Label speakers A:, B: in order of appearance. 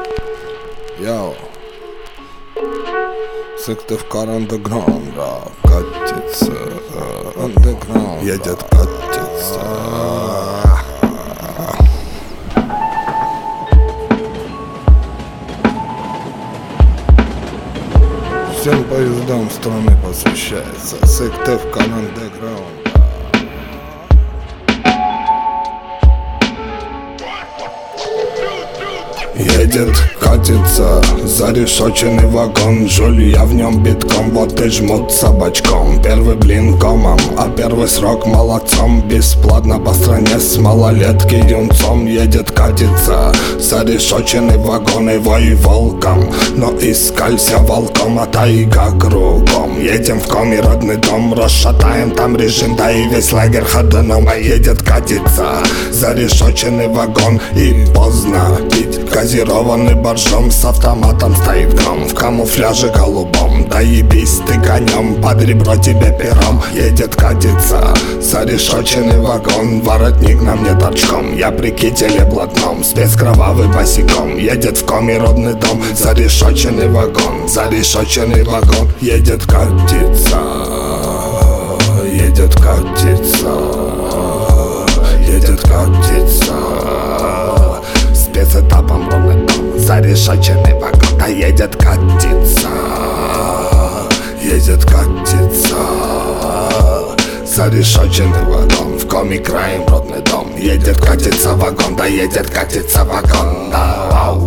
A: Йоу, Сыктывкар андеграунда катится, андеграунд едет катится. Всем поездам страны посвящается Сыктывкар андеграунда. Едет, катится, зарешоченный вагон. Жуль, я в нем битком, вот и жмут собачком. Первый блин комом, а первый срок молодцом. Бесплатно по стране с малолетки юнцом. Едет, катится, зарешоченный вагон. И вой волком, но искалься волком, а тайга кругом. Едем в коми родный дом, расшатаем там режим, да и весь лагерь ходуном. А едет, катится, зарешоченный вагон. И поздно пить газированный боржом, с автоматом стоит гном в камуфляже голубом. Да ебись ты конем, под ребро тебе пером. Едет, катится, зарешоченный вагон. Воротник на мне торчком, я при кителе блатном, спец кровавый босиком. Едет в коми родный дом, зарешоченный вагон, зарешоченный вагон. Едет, катится, едет, катится, едет, катится. Спецэтапом родный дом, зарешоченный вагон. Да едет, катится, едет, катится, зарешоченный вагон. В коми краем родный дом. Едет, катится вагон, да едет, катится вагон. Да, вау.